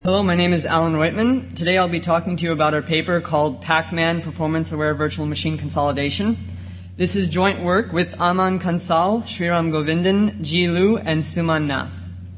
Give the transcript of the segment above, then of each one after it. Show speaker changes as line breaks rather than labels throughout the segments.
Hello, my name is Alan Reutman. Today I'll be talking to you about our paper called Pac-Man Performance-Aware Virtual Machine Consolidation. This is joint work with Aman Kansal, Sriram Govindan, Ji Lu, and Suman Nath.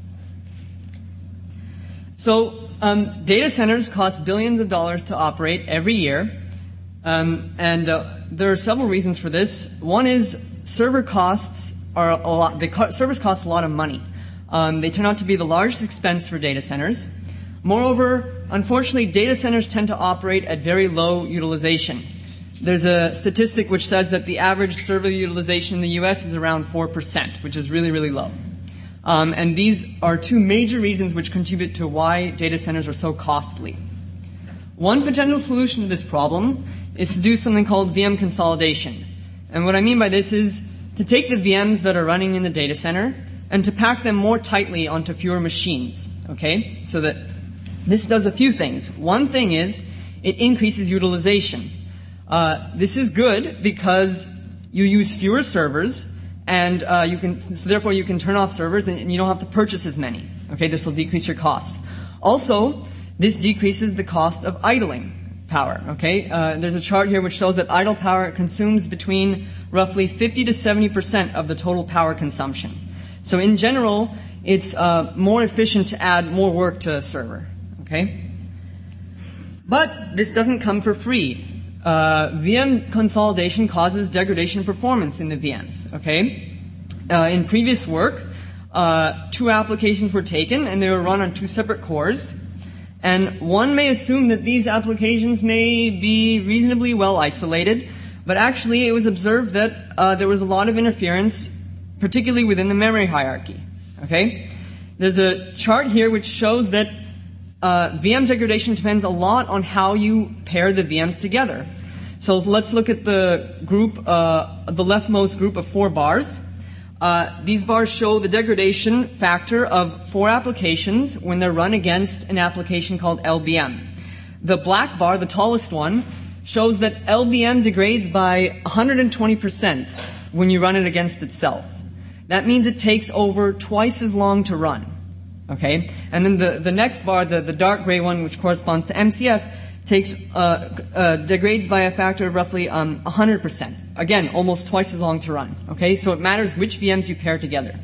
So, data centers cost billions of dollars to operate every year, and there are several reasons for this. One is server costs are a lot. Servers cost a lot of money. They turn out to be the largest expense for data centers. Moreover, unfortunately, data centers tend to operate at very low utilization. There's a statistic which says that the average server utilization in the US is around 4%, which is really, really low. And these are two major reasons which contribute to why data centers are so costly. One potential solution to this problem is to do something called VM consolidation. And what I mean by this is to take the VMs that are running in the data center and to pack them more tightly onto fewer machines, okay? So that this does a few things. One thing is it increases utilization. This is good because you use fewer servers, and so therefore you can turn off servers and you don't have to purchase as many. Okay, this will decrease your costs. Also, this decreases the cost of idling power. Okay, there's a chart here which shows that idle power consumes between roughly 50 to 70% of the total power consumption. So in general, it's more efficient to add more work to a server. Okay? But this doesn't come for free. VM consolidation causes degradation of performance in the VMs. Okay? In previous work, two applications were taken and they were run on two separate cores. And one may assume that these applications may be reasonably well isolated, but actually it was observed that there was a lot of interference, particularly within the memory hierarchy. Okay? There's a chart here which shows that VM degradation depends a lot on how you pair the VMs together. So let's look at the group, the leftmost group of 4 bars. These bars show the degradation factor of 4 applications when they're run against an application called LBM. The black bar, the tallest one, shows that LBM degrades by 120% when you run it against itself. That means it takes over twice as long to run. Okay, and then the next bar, the dark gray one, which corresponds to MCF, degrades by a factor of roughly 100%. Again, almost twice as long to run. Okay, so it matters which VMs you pair together.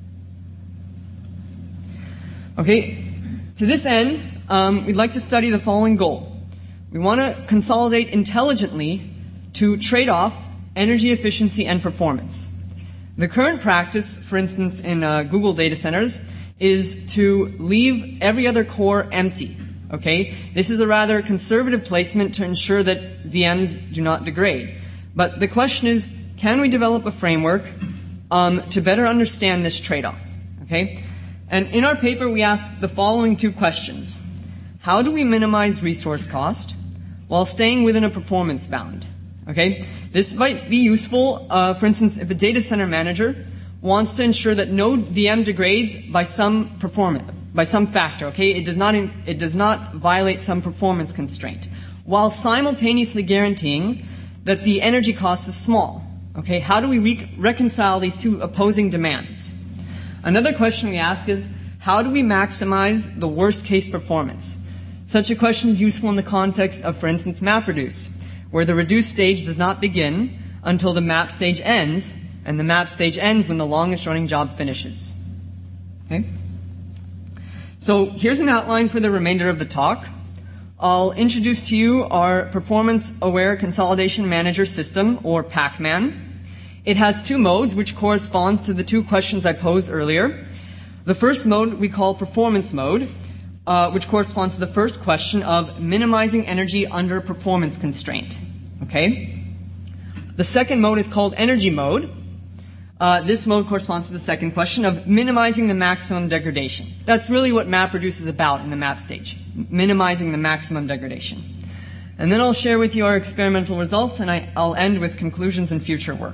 Okay, to this end, we'd like to study the following goal. We want to consolidate intelligently to trade off energy efficiency and performance. The current practice, for instance, in Google data centers, is to leave every other core empty. Okay? This is a rather conservative placement to ensure that VMs do not degrade. But the question is, can we develop a framework to better understand this trade-off? Okay? And in our paper, we ask the following 2 questions. How do we minimize resource cost while staying within a performance bound? Okay? This might be useful, for instance, if a data center manager wants to ensure that no VM degrades by some factor, okay? It does not violate some performance constraint, while simultaneously guaranteeing that the energy cost is small. Okay? How do we reconcile these two opposing demands? Another question we ask is, how do we maximize the worst case performance? Such a question is useful in the context of, for instance, MapReduce, where the reduce stage does not begin until the map stage ends, and the map stage ends when the longest running job finishes. Okay? So here's an outline for the remainder of the talk. I'll introduce to you our Performance-Aware Consolidation Manager System, or Pac-Man. It has 2 modes, which corresponds to the 2 questions I posed earlier. The first mode we call Performance Mode, which corresponds to the first question of minimizing energy under performance constraint. Okay? The second mode is called Energy Mode. This mode corresponds to the second question of minimizing the maximum degradation. That's really what MapReduce is about in the map stage, minimizing the maximum degradation. And then I'll share with you our experimental results, and I'll end with conclusions and future work.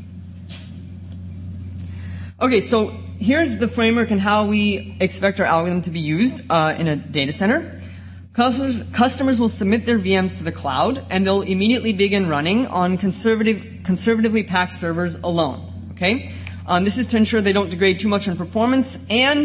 Okay, so here's the framework and how we expect our algorithm to be used in a data center. Customers will submit their VMs to the cloud, and they'll immediately begin running on conservatively packed servers alone. Okay? This is to ensure they don't degrade too much in performance and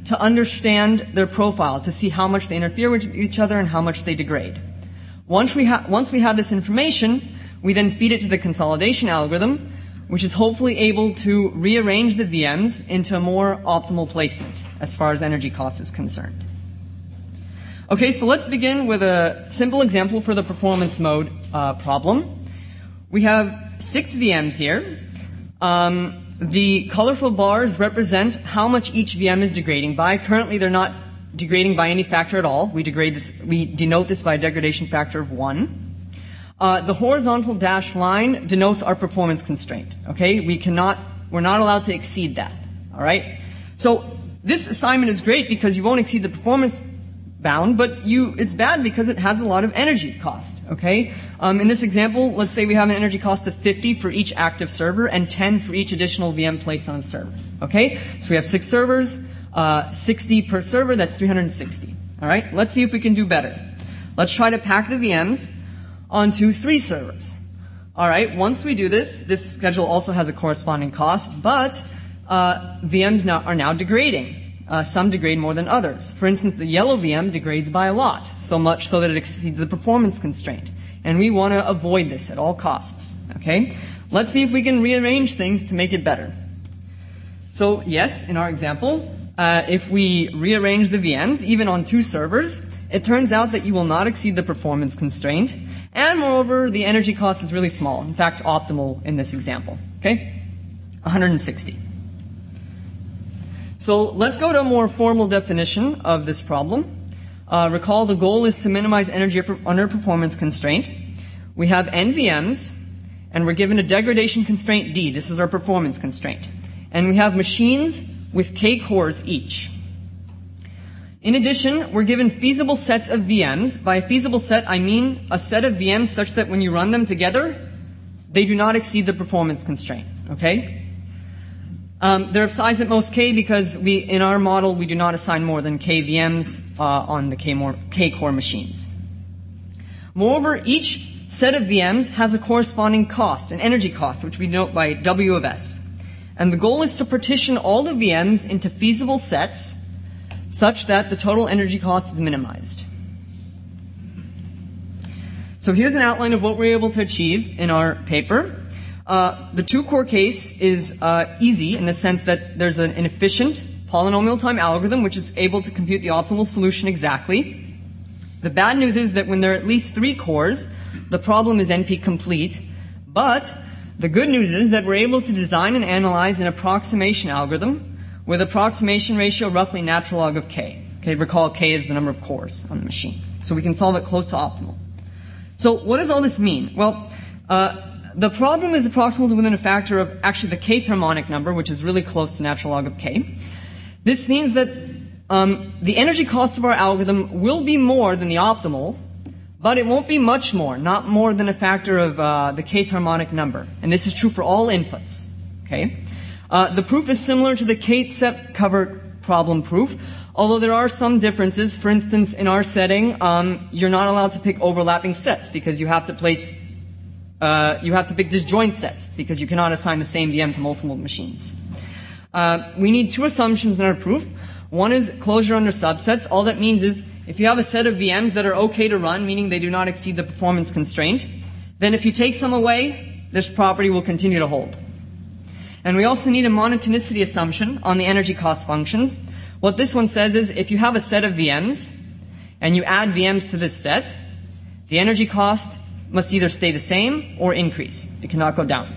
to understand their profile, to see how much they interfere with each other and how much they degrade. Once we have this information, we then feed it to the consolidation algorithm, which is hopefully able to rearrange the VMs into a more optimal placement as far as energy cost is concerned. Okay, so let's begin with a simple example for the performance mode problem. We have 6 VMs here. The colorful bars represent how much each VM is degrading by. Currently, they're not degrading by any factor at all. We denote this by a degradation factor of 1. The horizontal dashed line denotes our performance constraint. Okay, we're not allowed to exceed that. All right. So this assignment is great because you won't exceed the performance bound, but it's bad because it has a lot of energy cost. Okay. In this example, let's say we have an energy cost of 50 for each active server and 10 for each additional VM placed on the server. Okay. So we have 6 servers, 60 per server. That's 360. All right. Let's see if we can do better. Let's try to pack the VMs onto 3 servers. All right, once we do this schedule also has a corresponding cost, but VMs are now degrading. Some degrade more than others. For instance, the yellow VM degrades by a lot, so much so that it exceeds the performance constraint. And we want to avoid this at all costs. Okay? Let's see if we can rearrange things to make it better. So yes, in our example, if we rearrange the VMs, even on 2 servers, it turns out that you will not exceed the performance constraint. And moreover, the energy cost is really small. In fact, optimal in this example. Okay? 160. So let's go to a more formal definition of this problem. Recall the goal is to minimize energy under performance constraint. We have n VMs, and we're given a degradation constraint D. This is our performance constraint. And we have machines with k cores each. In addition, we're given feasible sets of VMs. By a feasible set, I mean a set of VMs such that when you run them together, they do not exceed the performance constraint. Okay? They're of size at most k because in our model, we do not assign more than k VMs on the k core machines. Moreover, each set of VMs has a corresponding cost, an energy cost, which we denote by W of S. And the goal is to partition all the VMs into feasible sets such that the total energy cost is minimized. So here's an outline of what we're able to achieve in our paper. The 2-core case is easy in the sense that there's an efficient polynomial time algorithm which is able to compute the optimal solution exactly. The bad news is that when there are at least 3 cores, the problem is NP complete. But the good news is that we're able to design and analyze an approximation algorithm with approximation ratio roughly natural log of k. Okay, recall k is the number of cores on the machine. So we can solve it close to optimal. So what does all this mean? Well, the problem is approximal to within a factor of actually the kth harmonic number, which is really close to natural log of k. This means that the energy cost of our algorithm will be more than the optimal, but it won't be much more, not more than a factor of the kth harmonic number. And this is true for all inputs. Okay? The proof is similar to the Kate-Sepp covered problem proof, although there are some differences. For instance, in our setting, you're not allowed to pick overlapping sets because you have to pick disjoint sets because you cannot assign the same VM to multiple machines. We need 2 assumptions in our proof. One is closure under subsets. All that means is if you have a set of VMs that are okay to run, meaning they do not exceed the performance constraint, then if you take some away, this property will continue to hold. And we also need a monotonicity assumption on the energy cost functions. What this one says is if you have a set of VMs and you add VMs to this set, the energy cost must either stay the same or increase. It cannot go down.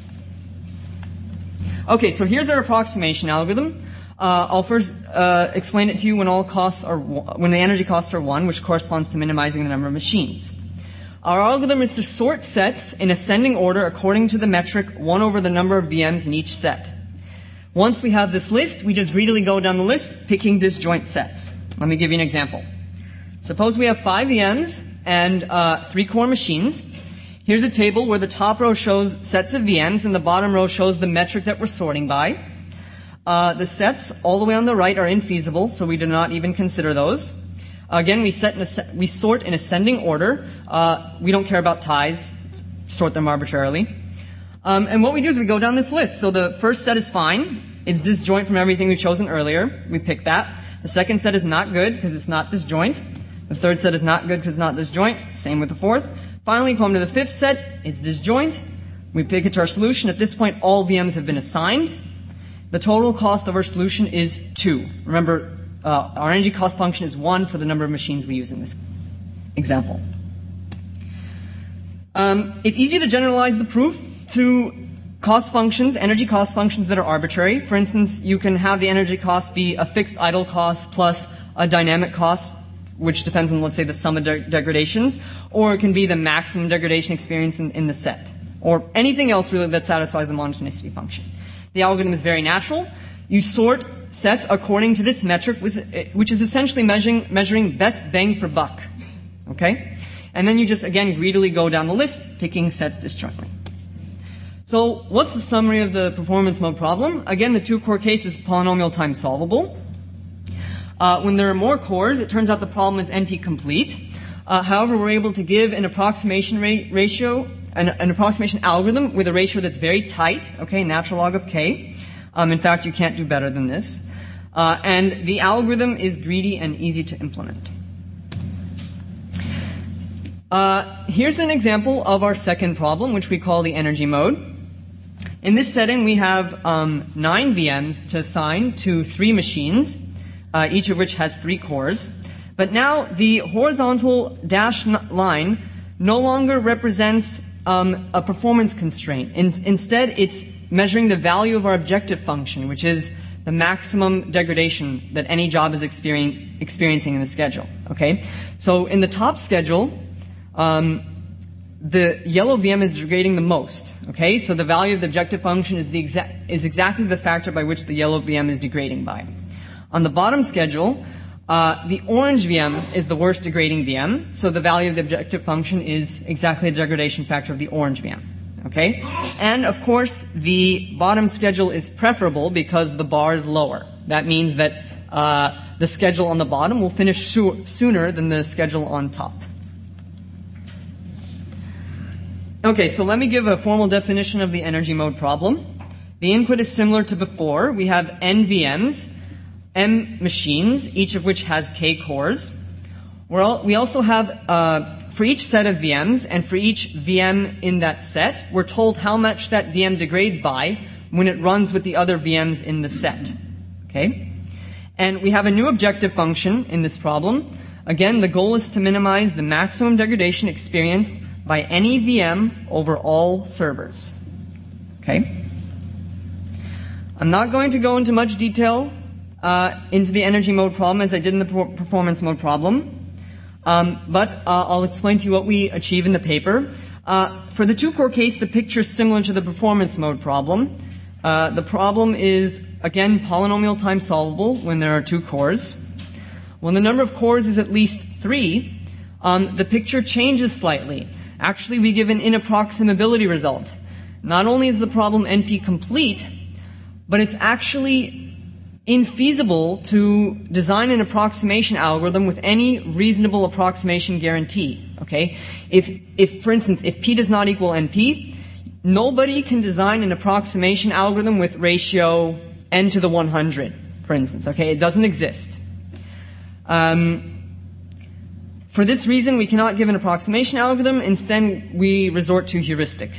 Okay, so here's our approximation algorithm. I'll first explain it to you when the energy costs are 1, which corresponds to minimizing the number of machines. Our algorithm is to sort sets in ascending order according to the metric 1 over the number of VMs in each set. Once we have this list, we just greedily go down the list, picking disjoint sets. Let me give you an example. Suppose we have 5 VMs and 3 core machines. Here's a table where the top row shows sets of VMs and the bottom row shows the metric that we're sorting by. The sets all the way on the right are infeasible, so we do not even consider those. Again, we sort in ascending order. We don't care about ties. Sort them arbitrarily. And what we do is we go down this list. So the first set is fine. It's disjoint from everything we've chosen earlier. We pick that. The second set is not good because it's not disjoint. The third set is not good because it's not disjoint. Same with the fourth. Finally, come to the fifth set. It's disjoint. We pick it to our solution. At this point, all VMs have been assigned. The total cost of our solution is 2. Remember, our energy cost function is 1 for the number of machines we use in this example. It's easy to generalize the proof to cost functions, energy cost functions that are arbitrary. For instance, you can have the energy cost be a fixed idle cost plus a dynamic cost, which depends on, let's say, the sum of degradations, or it can be the maximum degradation experience in the set, or anything else really that satisfies the monotonicity function. The algorithm is very natural. You sort sets according to this metric, which is essentially measuring best bang for buck. Okay? And then you just, again, greedily go down the list, picking sets disjointly. So what's the summary of the performance mode problem? Again, the two-core case is polynomial time solvable. When there are more cores, it turns out the problem is NP complete. However, we're able to give an approximation ratio, an approximation algorithm with a ratio that's very tight, okay, natural log of k. In fact, you can't do better than this. And the algorithm is greedy and easy to implement. Here's an example of our second problem, which we call the energy mode. In this setting, we have 9 VMs to assign to 3 machines, each of which has 3 cores. But now the horizontal dashed line no longer represents a performance constraint. Instead, it's measuring the value of our objective function, which is the maximum degradation that any job is experiencing in the schedule. Okay, so in the top schedule, the yellow VM is degrading the most. Okay, so the value of the objective function is exactly the factor by which the yellow VM is degrading by. On the bottom schedule, the orange VM is the worst degrading VM, so the value of the objective function is exactly the degradation factor of the orange VM. Okay? And, of course, the bottom schedule is preferable because the bar is lower. That means that the schedule on the bottom will finish sooner than the schedule on top. Okay, so let me give a formal definition of the energy mode problem. The input is similar to before. We have n VMs, m machines, each of which has k cores. We also have, for each set of VMs and for each VM in that set, we're told how much that VM degrades by when it runs with the other VMs in the set. Okay? And we have a new objective function in this problem. Again, the goal is to minimize the maximum degradation experienced by any VM over all servers. Okay? I'm not going to go into much detail into the energy mode problem as I did in the performance mode problem. But I'll explain to you what we achieve in the paper. For the two-core case, the picture is similar to the performance mode problem. The problem is, again, polynomial time solvable when there are 2 cores. When the number of cores is at least 3, the picture changes slightly. Actually, we give an inapproximability result. Not only is the problem NP complete, but it's actually infeasible to design an approximation algorithm with any reasonable approximation guarantee. Okay? If, for instance, if P does not equal NP, nobody can design an approximation algorithm with ratio n to the 100, for instance. Okay? It doesn't exist. For this reason, we cannot give an approximation algorithm. Instead, we resort to heuristic.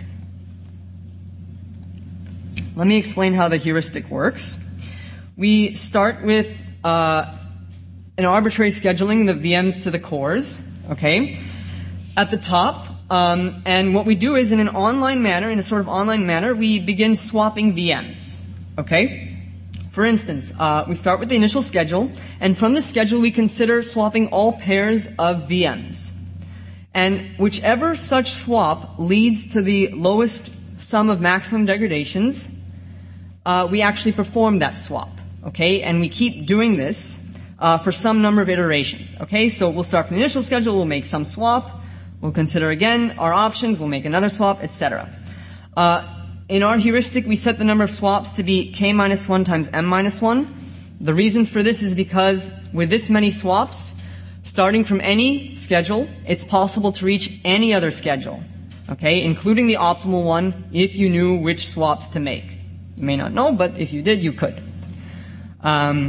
Let me explain how the heuristic works. We start with an arbitrary scheduling the VMs to the cores, okay, at the top. And what we do is, in an online manner, in a sort of online manner, we begin swapping VMs, okay? For instance, we start with the initial schedule, and from the schedule we consider swapping all pairs of VMs. And whichever such swap leads to the lowest sum of maximum degradations, we actually perform that swap. Okay, and we keep doing this for some number of iterations. Okay, so we'll start from the initial schedule, we'll make some swap, we'll consider again our options, we'll make another swap, etc. In our heuristic, we set the number of swaps to be k minus 1 times m minus 1. The reason for this is because with this many swaps, starting from any schedule, it's possible to reach any other schedule. Okay, including the optimal one if you knew which swaps to make. You may not know, but if you did, you could.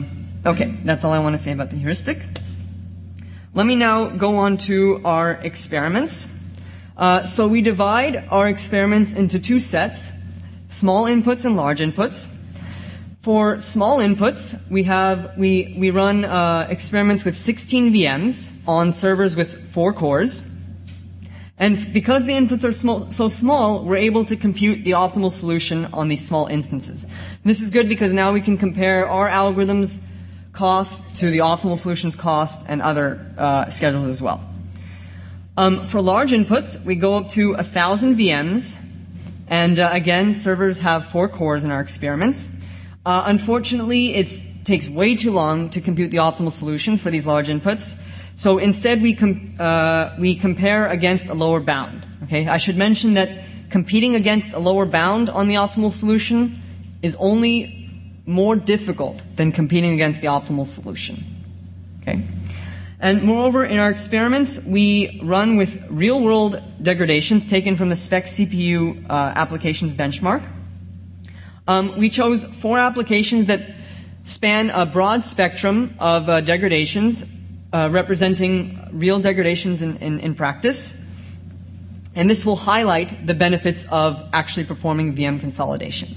Okay, that's all I want to say about the heuristic. Let me now go on to our experiments. So we divide our experiments into two sets, small inputs and large inputs. For small inputs, we run experiments with 16 VMs on servers with 4 cores. And because the inputs are so small, we're able to compute the optimal solution on these small instances. And this is good because now we can compare our algorithm's cost to the optimal solution's cost and other schedules as well. For large inputs, we go up to 1,000 VMs. And again, servers have 4 cores in our experiments. Unfortunately, it takes way too long to compute the optimal solution for these large inputs. So instead, we compare against a lower bound. Okay, I should mention that competing against a lower bound on the optimal solution is only more difficult than competing against the optimal solution. Okay, and moreover, in our experiments, we run with real-world degradations taken from the SPEC CPU applications benchmark. We chose 4 applications that span a broad spectrum of degradations, representing real degradations in practice. And this will highlight the benefits of actually performing VM consolidation.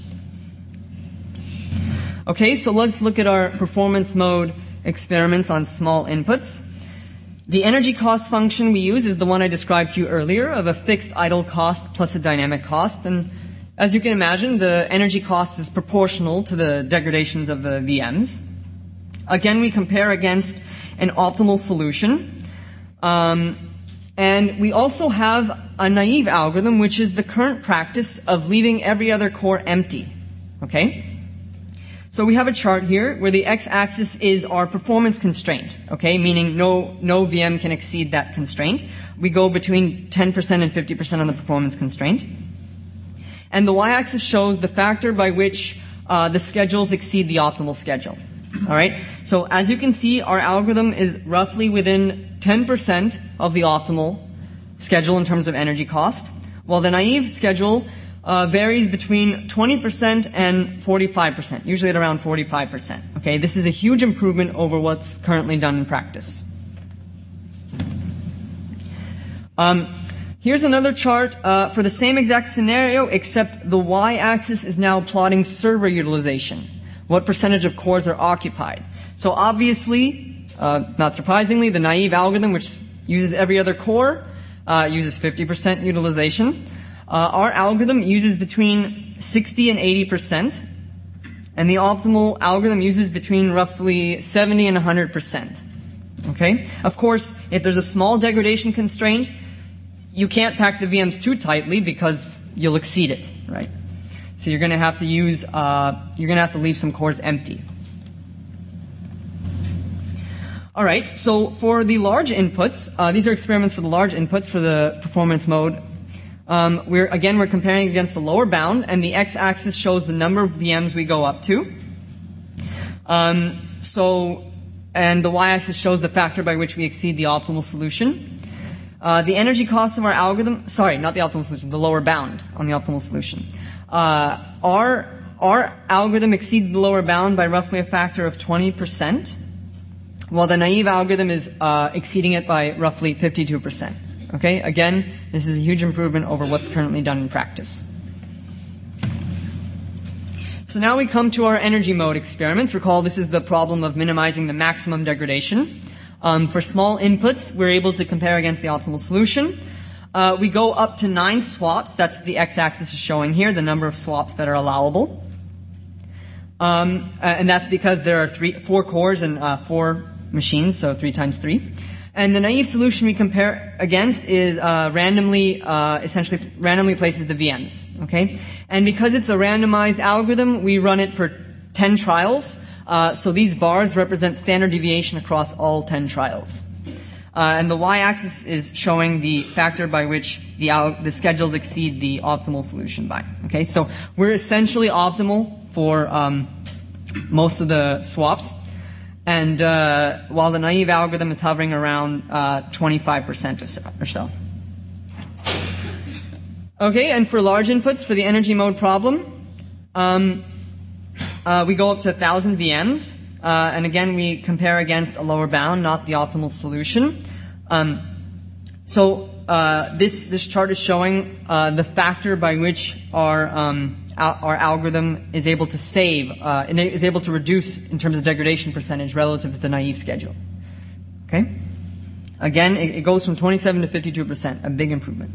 Okay, so let's look at our performance mode experiments on small inputs. The energy cost function we use is the one I described to you earlier, of a fixed idle cost plus a dynamic cost. And as you can imagine, the energy cost is proportional to the degradations of the VMs. Again, we compare against an optimal solution. And we also have a naive algorithm, which is the current practice of leaving every other core empty. Okay? So we have a chart here where the x-axis is our performance constraint, okay, meaning no VM can exceed that constraint. We go between 10% and 50% on the performance constraint. And the y-axis shows the factor by which the schedules exceed the optimal schedule. All right? So as you can see, our algorithm is roughly within 10% of the optimal schedule in terms of energy cost, while the naive schedule varies between 20% and 45%, usually at around 45%. Okay, this is a huge improvement over what's currently done in practice. Here's another chart for the same exact scenario, except the y-axis is now plotting server utilization. What percentage of cores are occupied? So obviously, not surprisingly, the naive algorithm, which uses every other core, uses 50% utilization. Our algorithm uses between 60 and 80%, and the optimal algorithm uses between roughly 70 and 100%. Okay? Of course, if there's a small degradation constraint, you can't pack the VMs too tightly because you'll exceed it, right? So you're going to have to leave some cores empty. All right. So for the large inputs, these are experiments for the large inputs for the performance mode. We're comparing against the lower bound, and the x-axis shows the number of VMs we go up to. And the y-axis shows the factor by which we exceed the optimal solution. The energy cost of our algorithm, not the optimal solution, the lower bound on the optimal solution. Our algorithm exceeds the lower bound by roughly a factor of 20%, while the naive algorithm is exceeding it by roughly 52%. Okay, again, this is a huge improvement over what's currently done in practice. So now we come to our energy mode experiments. Recall, this is the problem of minimizing the maximum degradation. For small inputs, we're able to compare against the optimal solution. We go up to 9 swaps. That's what the x-axis is showing here, the number of swaps that are allowable. And that's because there are 4 cores and 4 machines, so 3 times 3. And the naive solution we compare against is essentially randomly places the VMs. Okay? And because it's a randomized algorithm, we run it for 10 trials. So these bars represent standard deviation across all 10 trials. And the y-axis is showing the factor by which the schedules exceed the optimal solution by. Okay? So we're essentially optimal for most of the swaps. And while the naive algorithm is hovering around 25% or so. Okay, and for large inputs, for the energy mode problem, we go up to 1,000 VMs. And again, we compare against a lower bound, not the optimal solution. This chart is showing the factor by which our algorithm is able to save, and is able to reduce in terms of degradation percentage relative to the naive schedule. Okay? Again, it goes from 27 to 52%, a big improvement.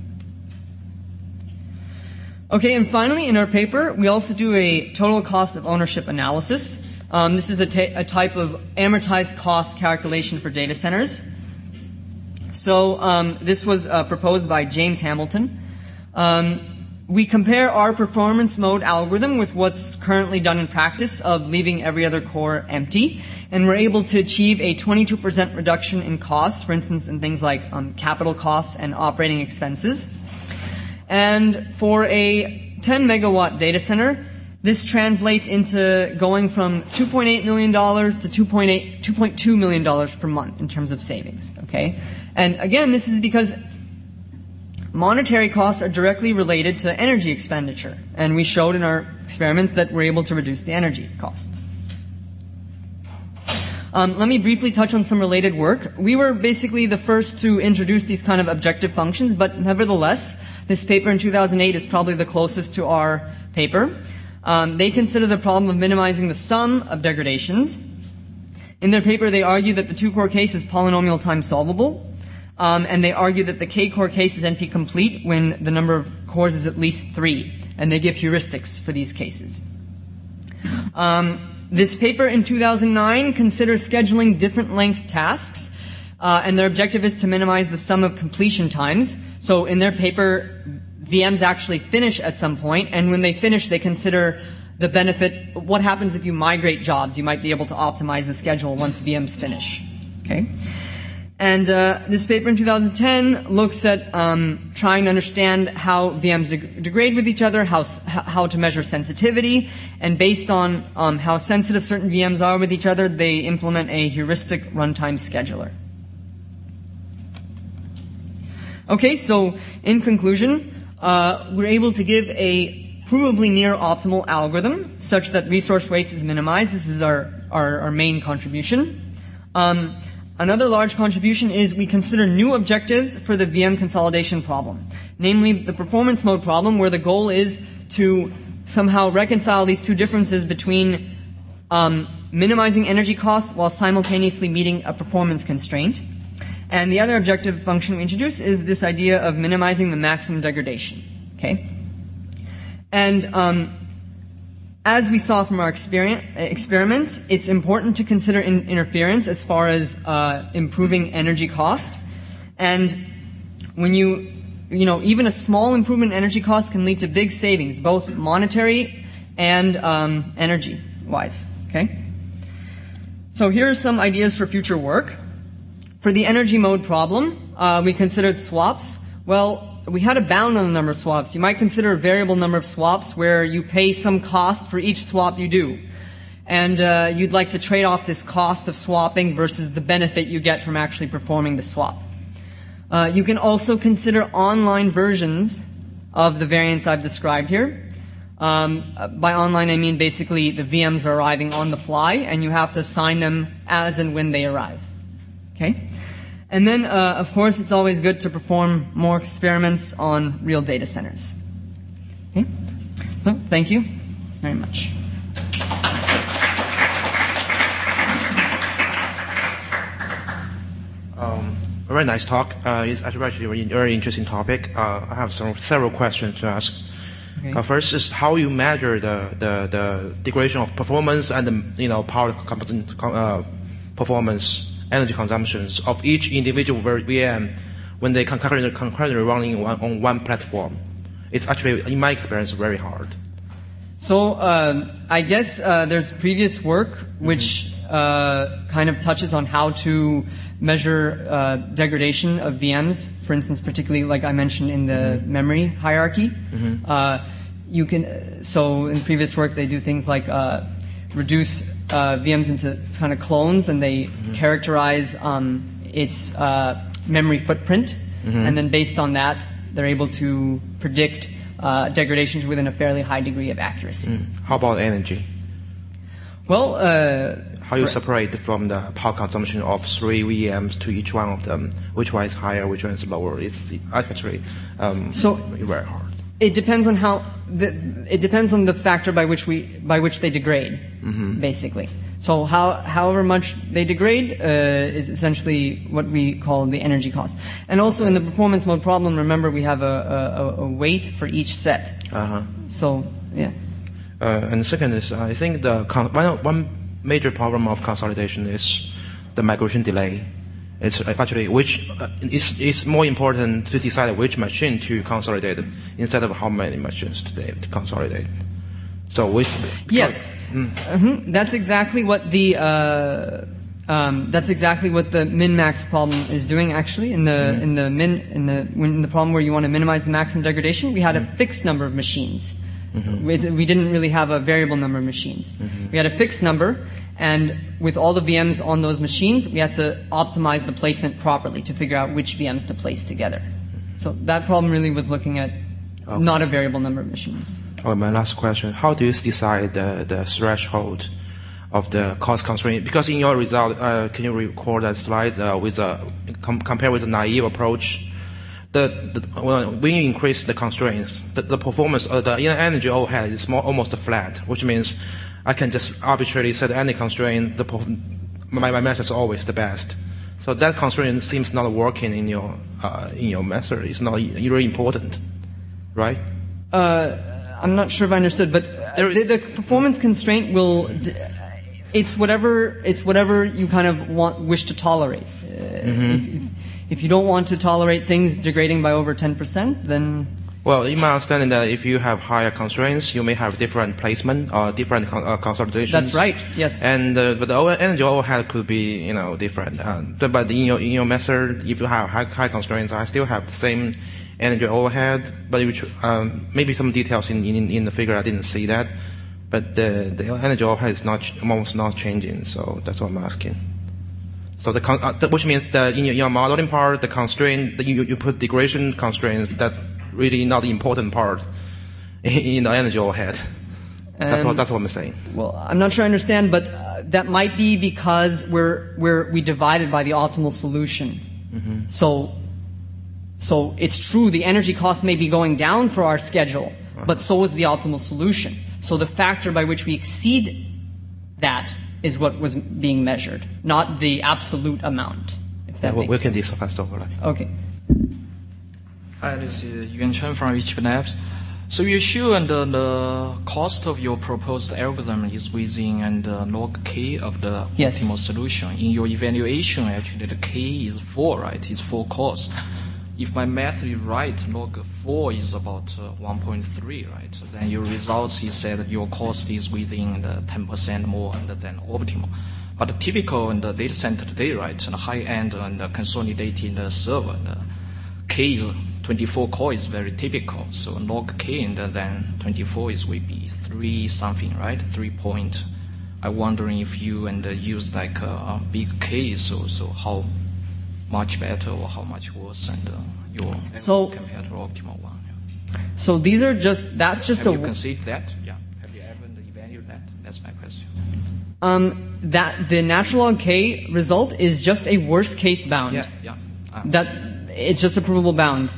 Okay, and finally, in our paper, we also do a total cost of ownership analysis. This is a type of amortized cost calculation for data centers. So this was proposed by James Hamilton. We compare our performance mode algorithm with what's currently done in practice of leaving every other core empty, and we're able to achieve a 22% reduction in costs, for instance, in things like capital costs and operating expenses. And for a 10 megawatt data center, this translates into going from $2.8 million to $2.2 million per month in terms of savings. Okay, and again, this is because monetary costs are directly related to energy expenditure, and we showed in our experiments that we're able to reduce the energy costs. Let me briefly touch on some related work. We were basically the first to introduce these kind of objective functions, but nevertheless, this paper in 2008 is probably the closest to our paper. They consider the problem of minimizing the sum of degradations. In their paper, they argue that the two-core case is polynomial time solvable, and they argue that the k-core case is NP-complete when the number of cores is at least 3, and they give heuristics for these cases. This paper in 2009 considers scheduling different length tasks, and their objective is to minimize the sum of completion times. So in their paper, VMs actually finish at some point, and when they finish, they consider the benefit, what happens if you migrate jobs. You might be able to optimize the schedule once VMs finish. Okay? And this paper in 2010 looks at trying to understand how VMs degrade with each other, how to measure sensitivity, and based on how sensitive certain VMs are with each other, they implement a heuristic runtime scheduler. Okay, so in conclusion, we're able to give a provably near optimal algorithm such that resource waste is minimized. This is our main contribution. Another large contribution is we consider new objectives for the VM consolidation problem, namely the performance mode problem, where the goal is to somehow reconcile these two differences between minimizing energy costs while simultaneously meeting a performance constraint. And the other objective function we introduce is this idea of minimizing the maximum degradation. Okay? And as we saw from our experiments, it's important to consider interference as far as improving energy cost. And when even a small improvement in energy cost can lead to big savings, both monetary and energy-wise. Okay? So here are some ideas for future work. For the energy mode problem, we considered swaps. Well, we had a bound on the number of swaps. You might consider a variable number of swaps where you pay some cost for each swap you do. And you'd like to trade off this cost of swapping versus the benefit you get from actually performing the swap. You can also consider online versions of the variants I've described here. By online, I mean basically the VMs are arriving on the fly, and you have to assign them as and when they arrive. Okay? And then, of course, it's always good to perform more experiments on real data centers. Okay? So, thank you very much.
Very nice talk. It's actually a very interesting topic. I have several questions to ask.
Okay.
First is how you measure the degradation of performance and power performance, energy consumptions of each individual VM when they concurrently running on one platform. It's actually, in my experience, very hard.
So I guess there's previous work which kind of touches on how to measure degradation of VMs. For instance, particularly like I mentioned in the memory hierarchy. You can so in previous work they do things like reduce VMs into kind of clones, and they characterize its memory footprint, and then based on that, they're able to predict degradation within a fairly high degree of accuracy.
How about energy?
Well,
How you separate from the power consumption of 3 VMs to each one of them? Which one is higher, which one is lower? It's actually very hard.
It depends on it depends on the factor by which they degrade, basically. So however much they degrade is essentially what we call the energy cost. And also in the performance mode problem, remember we have a weight for each set. So yeah.
And the second is, I think one major problem of consolidation is the migration delay. It's actually it's more important to decide which machine to consolidate instead of how many machines to consolidate. So
yes, that's exactly what the min-max problem is doing. Actually, in the problem where you want to minimize the maximum degradation, we had a fixed number of machines. We didn't really have a variable number of machines. We had a fixed number, and with all the VMs on those machines, we had to optimize the placement properly to figure out which VMs to place together. So that problem really was looking at not a variable number of machines.
My last question: how do you decide the threshold of the cost constraint? Because in your result, can you record that slide compare with a naive approach? When you increase the constraints, the performance of the energy overhead is almost flat, which means I can just arbitrarily set any constraint. My method is always the best. So that constraint seems not working in your method. It's not really important, right?
I'm not sure if I understood, but the performance constraint will. It's whatever you kind of wish to tolerate. If you don't want to tolerate things degrading by over 10%, then...
Well, in my understanding that if you have higher constraints, you may have different placement or different consolidations.
That's right, yes.
And but the energy overhead could be, different. But in your method, if you have high constraints, I still have the same energy overhead, but maybe some details in the figure I didn't see that. But the energy overhead is almost not changing, so that's what I'm asking. So which means that in your modeling part, the constraint you put degradation constraints that really not the important part in the energy overhead. That's what I'm saying.
Well, I'm not sure I understand, but that might be because we divided by the optimal solution. So it's true the energy cost may be going down for our schedule, but so is the optimal solution. So the factor by which we exceed that is what was being measured, not the absolute amount, if that makes sense.
We can discuss over.
Okay.
Hi, this is Yuan Chen from HP Labs. So you show the cost of your proposed algorithm is within log k of the optimal solution. In your evaluation, actually, the k is 4, right? It's 4 cost. If my math is right, log 4 is about 1.3, right? So then your results is that your cost is within the 10% more than optimal. But the typical in the data center today, right, and the high end and the consolidated server, the k is 24 core is very typical. So log k and then 24 will be 3 something, right? 3 point. I'm wondering if you use like a big k, so how much better or how much worse your compared to optimal one. Yeah.
So these are that's just
Have you considered that? Yeah. Have you ever evaluated that? That's my question.
That the natural log k result is just a worst case bound.
Yeah.
That it's just a provable bound.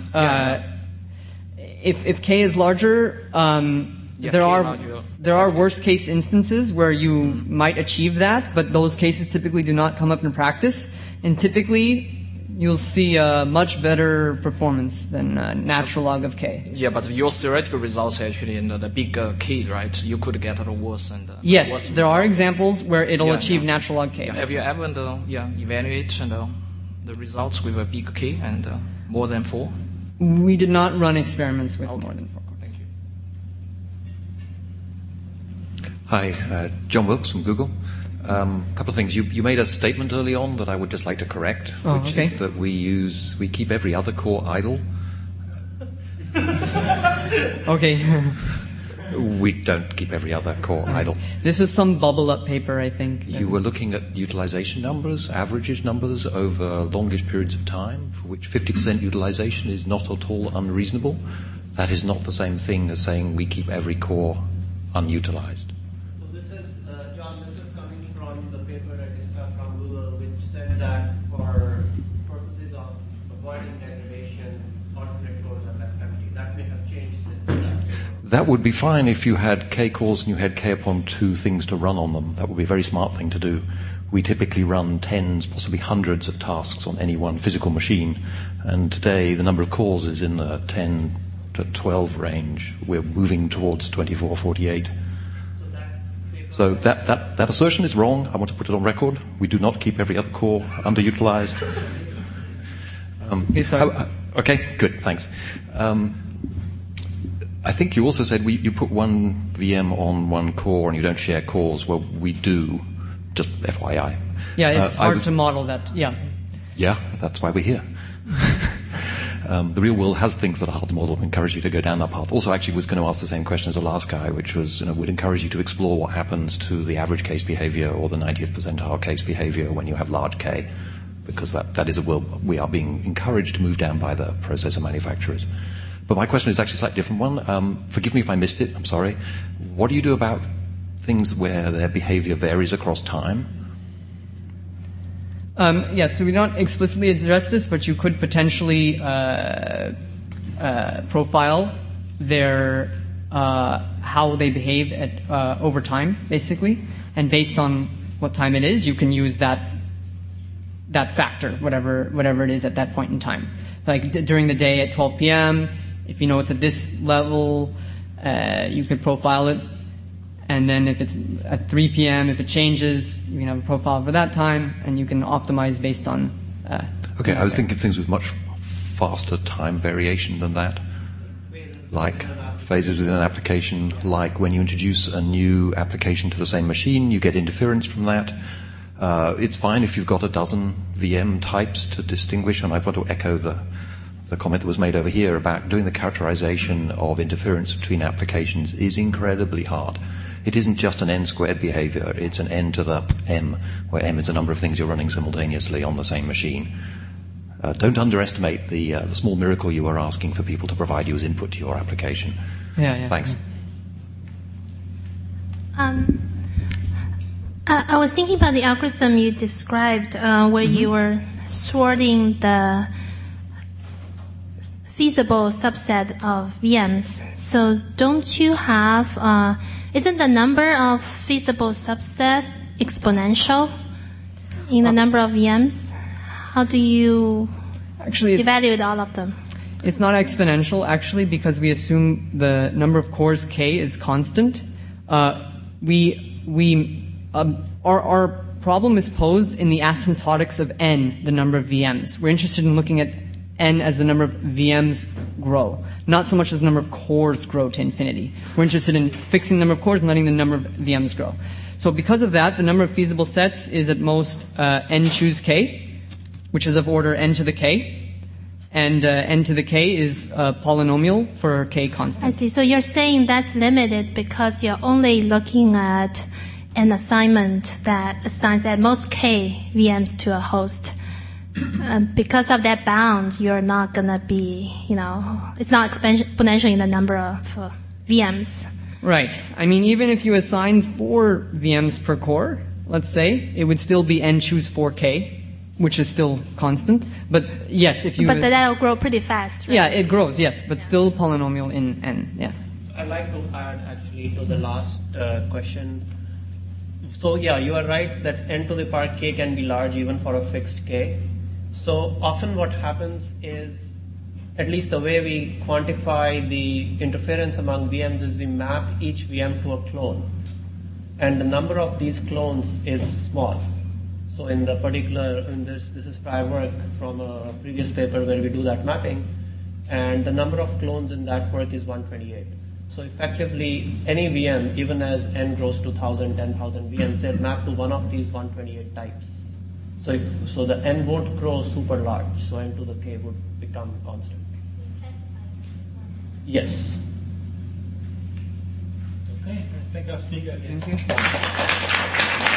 If k is larger, there are worst case instances where you might achieve that, but those cases typically do not come up in practice, and typically you'll see a much better performance than natural log of k.
Yeah, but your theoretical results actually in the big k, right? You could get a worse
yes,
worse
there
result.
Are examples where it'll achieve natural log k.
Yeah. Have you ever evaluate the results with a big k and more than 4?
We did not run experiments with more than 4 cores.
Thank you.
Hi, John Wilkes from Google. Couple of things. You made a statement early on that I would just like to correct, which is that we keep every other core idle.
Okay.
We don't keep every other core idle.
This was some bubble up paper, I think.
You were looking at utilization numbers, averages numbers over longish periods of time, for which 50% utilization is not at all unreasonable. That is not the same thing as saying we keep every core unutilized.
So this is, John, this is coming from the paper
degradation, alternate cores are left empty. That may have changed since that.
That would be fine if you had k cores and you had k upon 2 things to run on them. That would be a very smart thing to do. We typically run tens, possibly hundreds of tasks on any one physical machine, and today the number of cores is in the 10 to 12 range. We're moving towards 24, 48. So that assertion is wrong. I want to put it on record. We do not keep every other core underutilized. Okay, good, thanks. I think you also said you put one VM on one core and you don't share cores. Well, we do. Just FYI.
Yeah, it's hard to model that. Yeah.
Yeah, that's why we're here. The real world has things that are hard to model and encourage you to go down that path. Also, actually, was going to ask the same question as the last guy, which was, would encourage you to explore what happens to the average case behavior or the 90th percentile case behavior when you have large K, because that is a world we are being encouraged to move down by the processor manufacturers. But my question is actually a slightly different one. Forgive me if I missed it. I'm sorry. What do you do about things where their behavior varies across time?
So we don't explicitly address this, but you could potentially profile their how they behave over time, basically, and based on what time it is, you can use that factor, whatever it is at that point in time. Like during the day at 12 p.m., if you know it's at this level, you could profile it. And then if it's at 3 p.m., if it changes, you can have a profile for that time, and you can optimize based on...
okay, I was thinking things with much faster time variation than that. Like phases within an application, like when you introduce a new application to the same machine, you get interference from that. It's fine if you've got a dozen VM types to distinguish, and I want to echo the comment that was made over here about doing the characterization of interference between applications is incredibly hard. It isn't just an n-squared behavior, it's an n to the m, where m is the number of things you're running simultaneously on the same machine. Don't underestimate the small miracle you are asking for people to provide you as input to your application.
Yeah.
Thanks.
I was thinking about the algorithm you described where you were sorting the feasible subset of VMs. So don't you have... isn't the number of feasible subset exponential in the number of VMs? How do you evaluate all of them?
It's not exponential, actually, because we assume the number of cores K is constant. Our problem is posed in the asymptotics of n, the number of VMs. We're interested in looking at n as the number of VMs grow, not so much as the number of cores grow to infinity. We're interested in fixing the number of cores and letting the number of VMs grow. So because of that, the number of feasible sets is at most n choose k, which is of order n to the k, and n to the k is a polynomial for k constant.
I see. So you're saying that's limited because you're only looking at an assignment that assigns at most k VMs to a host. Because of that bound, you're not going to be, it's not exponential in the number of VMs.
Right. I mean, even if you assign 4 VMs per core, let's say, it would still be n choose 4k, which is still constant. But yes, if you...
But that'll grow pretty fast, right?
Yeah, it grows, yes, but still polynomial in n, yeah.
I'd like to add, actually, to the last question. So, yeah, you are right that n to the power k can be large even for a fixed k. So often what happens is, at least the way we quantify the interference among VMs is we map each VM to a clone. And the number of these clones is small. So in the particular, this is prior work from a previous paper where we do that mapping. And the number of clones in that work is 128. So effectively, any VM, even as n grows to 1,000, 10,000 VMs, they'll map to one of these 128 types. So the n won't grow super large, so n to the k would become constant. Yes.
Okay, I think I'll speak again.
Thank you.